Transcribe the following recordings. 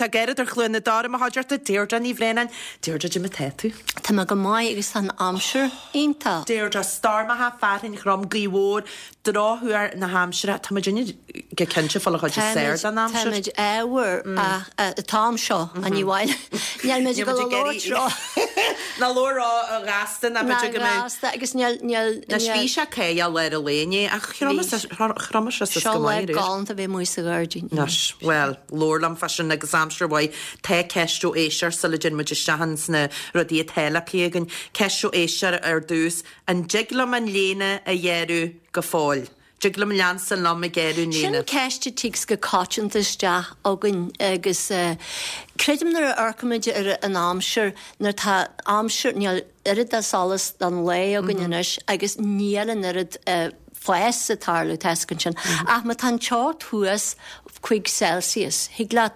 tá gead ar chluin na dar a haidir a Deirdre ní bhrénan Deirdre de tú. Tá go mai agus an amsir ínta. Deirdre star ma ha farin chrom gíhór dráhuaar na hamsire tá Virginia ge kense fall chuid séir an amsir. Táid éhar a tám seo a níhhail. Neal me go lórá. Na lórá a gastan a agus neal na sví se cé a le a léine a chromas seo le gáint a bheith mu a gáirdín. Nas, well, lórlam fashion agus amsir bhai te ceistú éisiar sa le gin muidir stahans na rodí a teile cégan ceistú éisiar ar dús an jiglam an léine a dhéirú go fáil. Jiglam leansan lam a géirú léine. Sin ceiste tígus go cáitintas agan agus credim nar arcamid ar an amsir nar tá amsir níl irid a salas an lé agan inis agus nílan irid fáis sa tarlú teiscin sin. Ach ma tan teát thuas 5 Celsius.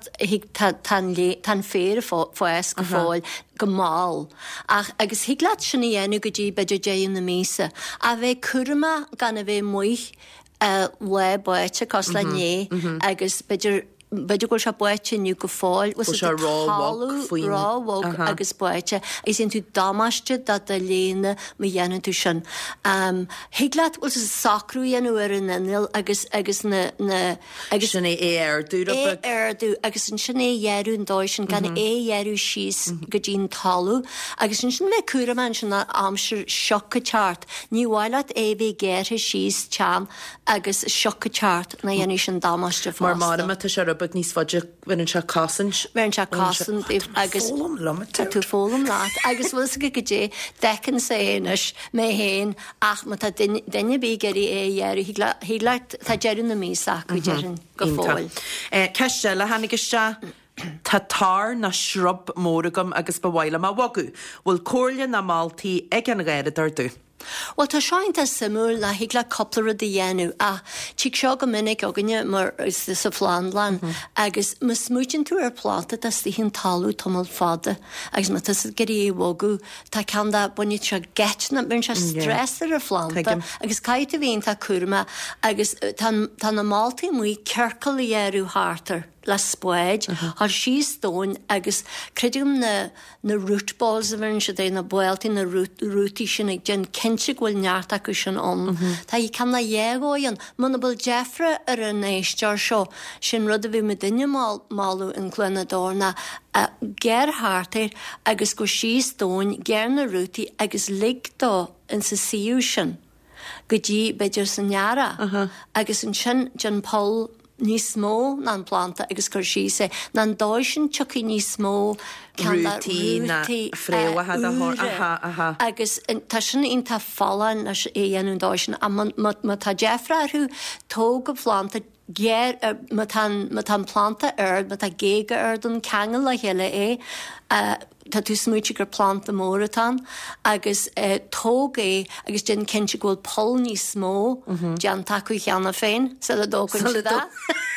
Tan fér fáis go fáil go máil. Ach agus higlaat sinna dhéanú go dtí beidir déan na mísa. A bheith curma gan a bheith muich le buite cos le né agus beidir go se buite nniu go fáil was ráhog agus buite is sin tú damáiste dat a léine me dhéanaan tú sin. Higlaat was sacrú dhéanú ar an inil agus na agus sinna éardú agus an sinna dhéarún dóis sin gan dhéarú síos go dtín talú agus sin mé cura man sin amsir siocha teart. Níhhailad bhí géirthe síos team agus siocha teart na dhéanú sin damáiste fá. Mar tá se bud níos fáide bhain se cásan bhain se cásan agus tú fólam láat agus bhfuil go dé dechan séanais mé héin ach má tá daine bí geirí dhéarú híleit tá dearú na mísa go dearan go fáil. Ceiste le hanigiste tá tar na shrub móragam agus bhhaile má wagu bhfuil cóirle na máltaí ag an gaiad ar dú. Well, tá seint a simú le higla coppla a dhéanú a tí seo go minic aganne mar is sa Flandlan agus mu smútin tú ar pláta a stíhinn talú tomul fada agus má tas geí bhgu tá ceanda buine se getna bin se stress ar Flanta agus caiite bhíon tá curma agus tá na máltaí muí ceircaíarú hátar. Le spáid, har sí stóin agus credim na rootballs a bhain se dé na builtí na rútí sin ag gin cinse ghfuil neart acu sin om. Tá í can na dhéagóin, muna bul Jeffra ar an éistear seo sin rud a bhí me duine máú in Clonadorna a ger háirtéir agus go sí stóin ger na rútí agus ligdá in sa síú sin. Go dtí beidir san neara agus an sin John Paul níos smó ná planta agus chu sí sé ná dáisisin tuí níos smó rútaí na fréomhathe agus tá sin ionanta fáin dhéanú dáisisin a tá Jeffrathú tó go planta géir tan planta ard tá géige ard an ceangal le heile tá tú smúte gur planta móratán agus tógé agus den cinnte ghfuil pol ní smó dean taú cheanna féin se le dógan le dá.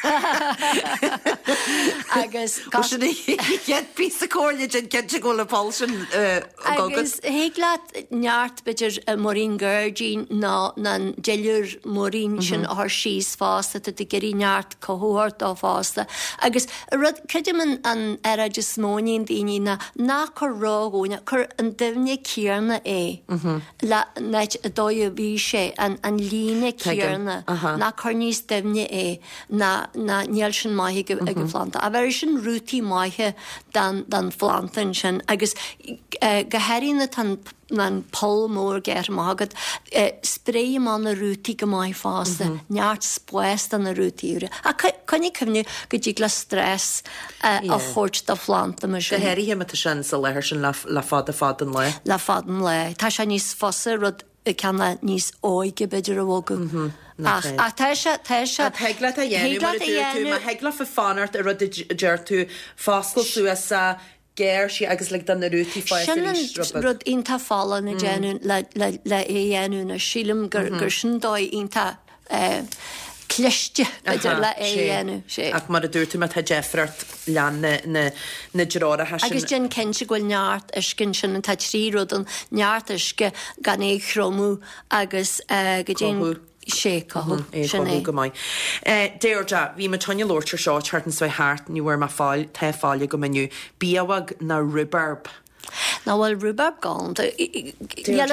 Agus bí a cóirle den cinnte ghfuil le pol sin agus héaglaat neart beidir morín Gurdín ná na deilúr morín sin th síos fásta a gurí neart cohort á fásta agus rud ceidir an airaidir smóín daoine na chur rágóine chur an duhne céarna le neit a dóid bhí sé an líne céarna na chur níos duhne na níl sin maithe go Flanta. A bhar sin rútaí maithe dan Flantan sin agus gohéirína tan pol mór géir mágad spré man na rútaí go mai fásta neart spáist an na rútaíre. A chunig cymnu go dtí le stress a chóirt do Flanta me sin. Gohéirí me sin sa leir sin le fadan le? Le fadan le. Tá sé níos fosa rud ceanna níos óige beidir a bhgu. A tá se hegla a dhéanú hegla fa fanart a rud deir tú fáscail suasa géir si agus le dan na rútaí fáil rud ionta fála na déanú le dhéanú na sílim gur sin dóid ionta cliste beidir le dhéanú sé. Ach mar a dúirtú me tá Jeffrart lean na dráda hasin. Agus gin cinnte ghfuil neart iscin sin an tá trí rud an neart isce gan é chromú agus go dé sé go mai. Déirja, bhí me tunne lóirtar seo tartan sa háart níhar má fáil te fáile go miniu bíamhag na rhubarb. Na bhfuil rhubarb gáin Well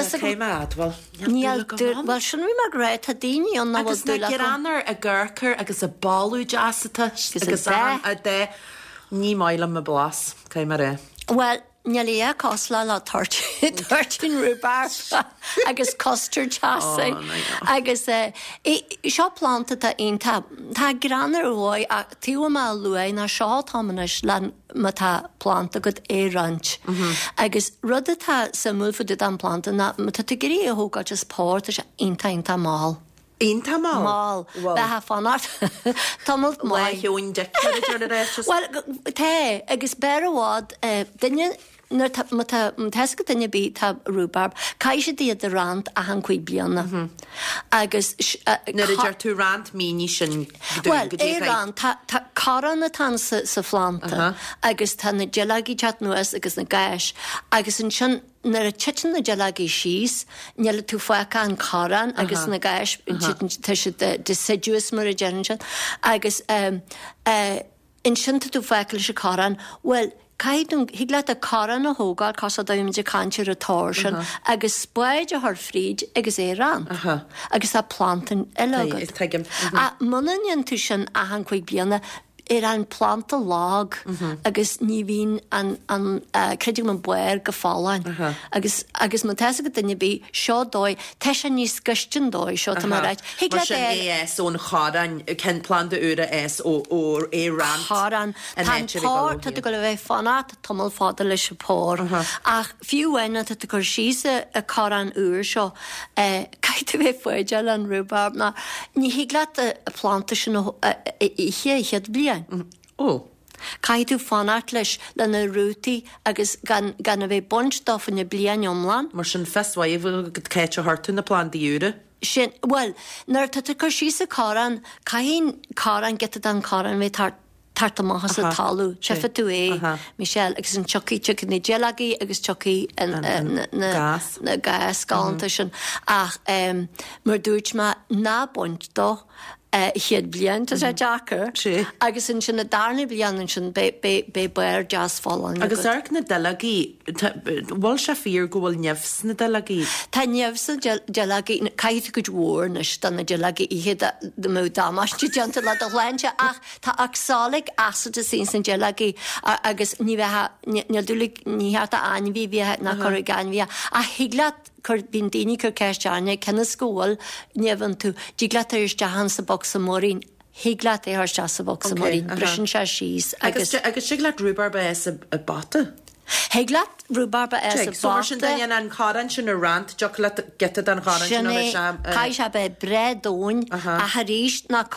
sin bhí mar réit a daine an na agus na geanar a ggurchar agus a ballú deasata agus a dé ní maiile a blas cé mar ré. Well, Nyalia cosla la tartin rhubarb agus custard chasing agus seo planta a inta tá granar ói a tíú má luai na seo támanis le mata planta go ranch agus rud atá samú fu an planta na mata gurí a hóga just pórt a inta má. Inta má? Bethe fanart Tomult mai hiún de. Well, té agus bearhád dunne teisce duine bí tá rhubarb, cai sé díad a rant a an chuig blianana. Agus Nuidir tú rant míní sin. Well, é rant tá caran na tan sa flanta agus tá na gelagí chat nuas agus na gaiis agus an sin nar a titan na gelagí síos neala tú foicha an caran agus na gaiis te deciduous mar a generation agus in sinnta tú foicha se caran, well, Caidún higla a caran a hógáil cos a daimide cantir a táirsin agus spáid a th fríd agus é ran agus a plantan eile. A munaíonn tú sin a an chuig bliana an planta lág agus ní bhín an creidir man buir go fálain agus man teise go duine bí seo dóid te sé níos gustin dóid seo mar ráid. Mar sin é ón cháran cen planta ura ó é ran cháran tápór tu go le bheith fanat tomul fáda leis se pór ach fiúhaine tu gur síise a cáran úr seo caiite bheith foiideil an rhubarb na ní higla a planta sin ihéad blian. Cai tú fanart leis le na rútaí agus gan a bheith bonstof in na blian omlan. Mar sin festhaid bhfuil go céit a hartú na plantaíúra? Sin, well, nar tu gur síos a cáran, caihín cáran getad an cáran bheith tartamachas a talú, sefa tú Michelle, agus an choci na gelagaí agus choci na gas gáanta sin ach mar dúirt ma ná bont do chiad blian a sé Jackar agus in sin na darna blian sin be buir jazz fáin. Agus arc na delagaí bhil se fír go bhfuil neamhs na delagaí. Tá neamhs delagaí caiith go dhórnas dan na delagaí iad de mú dámastí deanta le a hleinte ach tá achsálaigh asad a sin san delagaí agus ní dúlaigh níheart a ainmhí bhí na choir ganmhí a higlaat chur bín daoine chur ceirtearne cena scóil neamhann tú díglaat ar dehan sa box sa morín higlaat é th sa box sa morín brisin se síos agus siglaat rhubarb a bata? Higlaat rhubarb a bata sin daon an cáran sin a rant getad an cáran sin cai se be bredóin a haríist na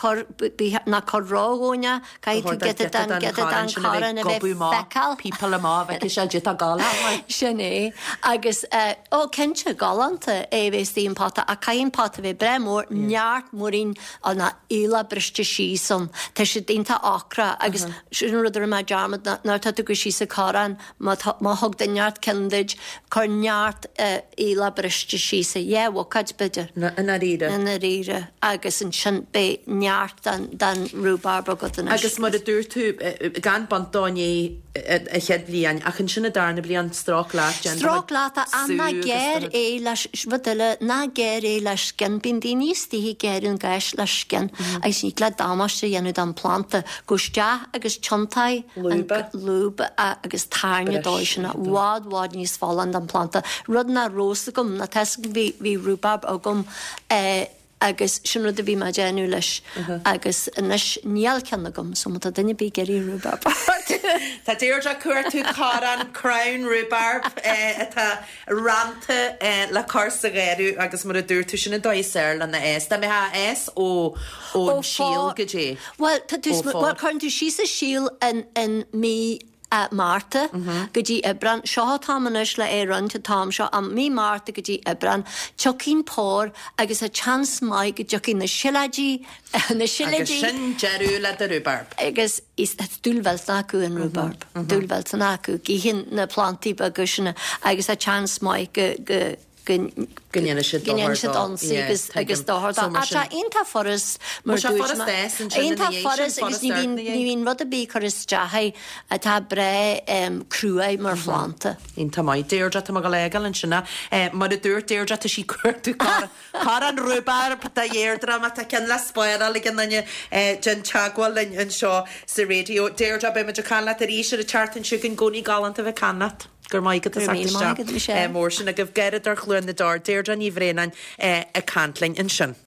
chorágóine cai tú getad an cáran a bheith fecal people má bheith se dit a gála sin é agus cinse galanta é bhééis tíon pata a caion pata bheith bremór neart morín an na éla briste síson Tá sé dínta ácra agus sin ruidir me dearmad nar tu go sí sa cáran má thug den neart cendid chur neart éla briste sísa bhcaid beidir ina ríre agus an sin be neart dan rhubarb go agus mar a dúir tú gan bantáin a chead blian ach an sinna darna blian stráchláat a anna géir é leis sbadile ná géir é leis cin bín daoníos tíhí géir an gaiis leis cin agus ní le dámaiste dhéanú an planta gúiste agus tiontaid lúb agus tarne dóis sinna bhád níos fálan an planta rud na rósa gom na te bhí rhubarb a gom agus sin rud a bhí me déanú leis agus inis níall ceanna gom so tá duine bí geirí rhubarb. Tá déirde cuair tú cáran crown rhubarb atá ranta le cása géirú agus mar a dúir tú sinna dóiséir le na Tá mé ha ó síl go dé. Well, chuann tú síos a síl in mí Marta go dtí ebran seo támanis le éran te tám seo an mí Marta go dtí ebran tucín pór agus a chans mai go tucín na siladí agus sin jeú le a rhubarb. Agus is dúlhvelta acu an rhubarb dúlhvelta acu gí hin na plantí a gusina agus a chans mai go Gnéine siad ansaí agus dáhardá. A inta forras mar Einta forras agus ní hín rud a bí chu is dehaid a tá bre cruúa mar fláanta. Ínta mai déirde go légal an sinna mar a dúir déirde a sí cuairú cá an ruúbar a dhéirdra a tá cin le spáir a gan nanne gen teagháil an seo sa réo déirde be me canla a ríise a chartan siú an gcóí galanta bheith canat. Gur maigad mór sin a goh geirid ar chluúin na dá déirde ní bhrénain a cantlainn in sin.